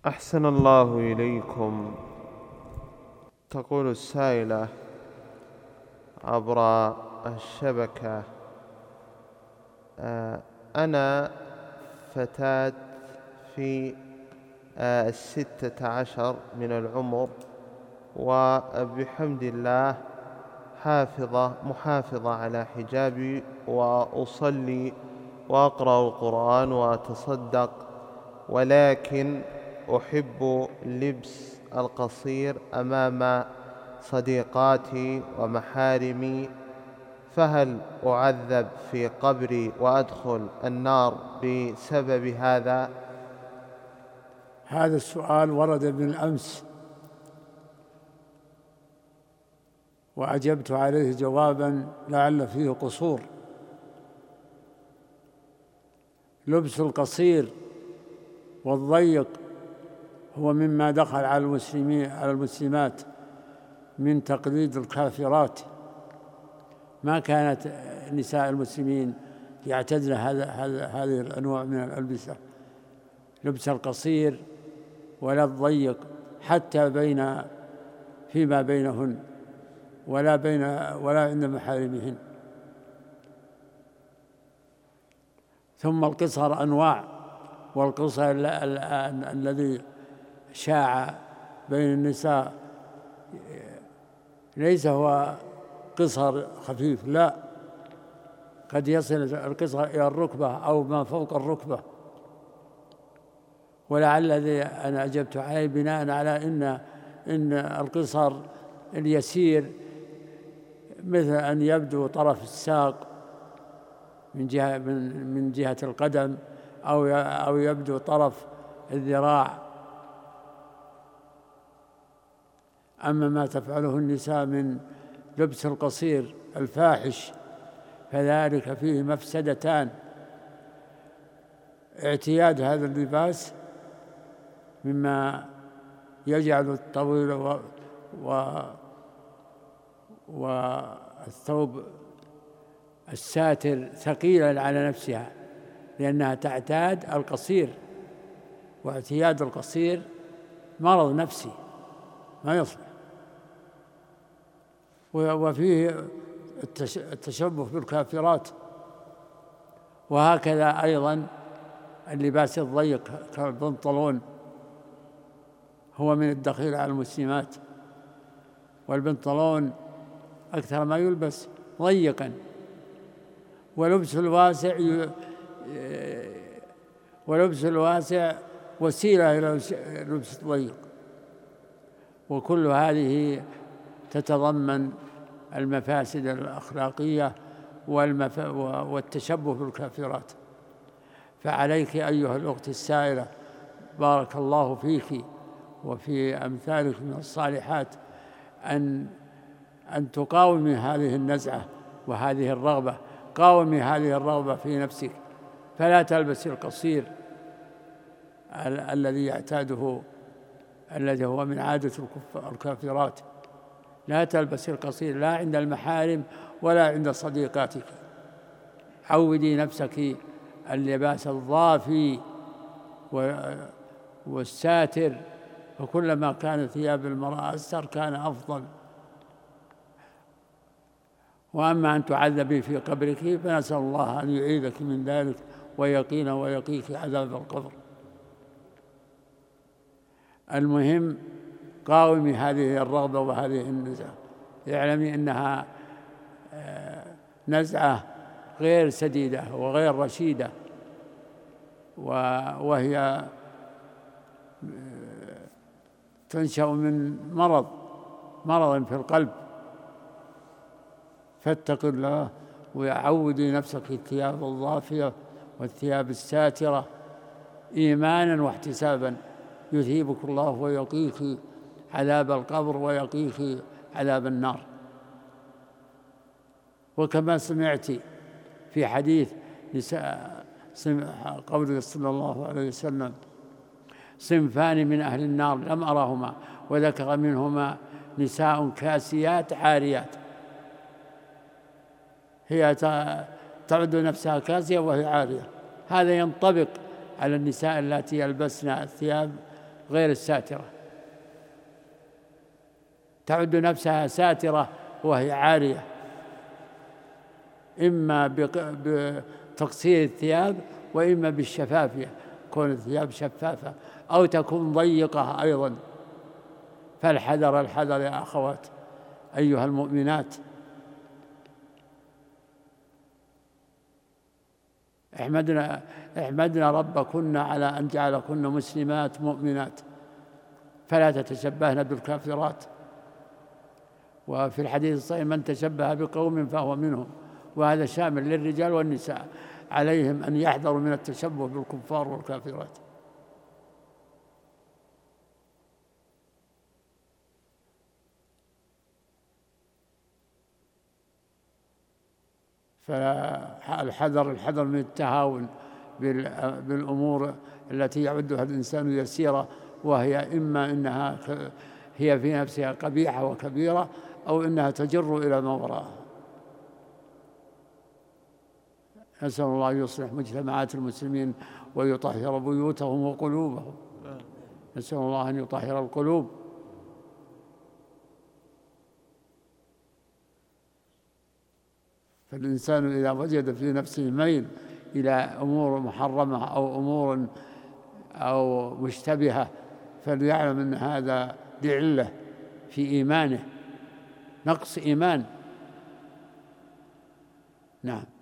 أحسن الله إليكم. تقول السائلة عبر الشبكة: أنا فتاة في 16 من العمر، وبحمد الله محافظة على حجابي، وأصلي وأقرأ القرآن وأتصدق، ولكن أحب لبس القصير أمام صديقاتي ومحارمي، فهل أعذب في قبري وأدخل النار بسبب هذا؟ هذا السؤال ورد بالأمس وأجبت عليه جوابا لعل فيه قصور. لبس القصير والضيق هو مما دخل على المسلمات من تقليد الكافرات. ما كانت نساء المسلمين يعتدن هذه الأنواع من الألبسة، لبس القصير ولا الضيق، حتى فيما بينهن ولا عند محارمهن. ثم القصر أنواع، والقصر الذي شاع بين النساء ليس هو قصر خفيف، لا، قد يصل القصر إلى الركبة أو ما فوق الركبة. ولعل الذي أنا أجبت عليه بناء على إن القصر اليسير مثل أن يبدو طرف الساق من جهة القدم، أو يبدو طرف الذراع. أما ما تفعله النساء من لبس القصير الفاحش فذلك فيه مفسدتان: اعتياد هذا اللباس مما يجعل الطويل والثوب الساتر ثقيلا على نفسها، لأنها تعتاد القصير، واعتياد القصير مرض نفسي ما يصلح. وفيه التشبه بالكافرات. وهكذا أيضا اللباس الضيق كالبنطلون هو من الدخيل على المسلمات، والبنطلون أكثر ما يلبس ضيقا، ولبس الواسع وسيلة إلى لبس الضيق. وكل هذه تتضمن المفاسد الأخلاقية والتشبه بالكافرات. فعليك أيها الأخت السائلة، بارك الله فيك وفي أمثالك من الصالحات، أن تقاومي هذه النزعة وهذه الرغبة. قاومي هذه الرغبة في نفسك، فلا تلبسي القصير الذي يعتاده، الذي هو من عادة الكافرات. لا تلبسي القصير لا عند المحارم ولا عند صديقاتك. عودي نفسك اللباس الضافي والساتر، فكلما كانت ثياب المرأة أستر كان أفضل. وأما أن تعذبي في قبرك فنسأل الله أن يعيذك من ذلك ويقينا ويقيك عذاب القبر. المهم قاومي هذه الرغبة وهذه النزعة، اعلمي أنها نزعة غير سديدة وغير رشيدة، وهي تنشأ من مرض في القلب. فاتقوا الله وعودي نفسك الثياب الضافية والثياب الساترة إيمانا واحتسابا، يثيبك الله ويقيك عذاب القبر ويقيك عذاب النار. وكما سمعت في حديث قوله صلى الله عليه وسلم: صنفان من أهل النار لم أرهما، وذكر منهما نساء كاسيات عاريات. هي تعد نفسها كاسية وهي عارية. هذا ينطبق على النساء التي يلبسن الثياب غير الساترة، تعد نفسها ساترة وهي عارية، إما بتقصير الثياب وإما بالشفافية، كون الثياب شفافة أو تكون ضيقة أيضا. فالحذر الحذر يا أخوات أيها المؤمنات. احمدنا ربكن على أن جعلكن مسلمات مؤمنات، فلا تتشبهن بالكافرات. وفي الحديث الصحيح من تشبه بقوم فهو منهم، وهذا شامل للرجال والنساء، عليهم أن يحذروا من التشبه بالكفار والكافرات. فالحذر من التهاون بالأمور التي يعدها الإنسان يسيرة، وهي إما إنها هي في نفسها قبيحة وكبيرة، أو إنها تجر إلى ما وراءها. نسأل الله أن يصلح مجتمعات المسلمين ويطهر بيوتهم وقلوبهم. نسأل الله أن يطهر القلوب. فالإنسان إذا وجد في نفسه ميل إلى أمور محرمة أو أمور أو مشتبهة، فليعلم أن هذا لعلة في إيمانه، نقص إيمان. نعم.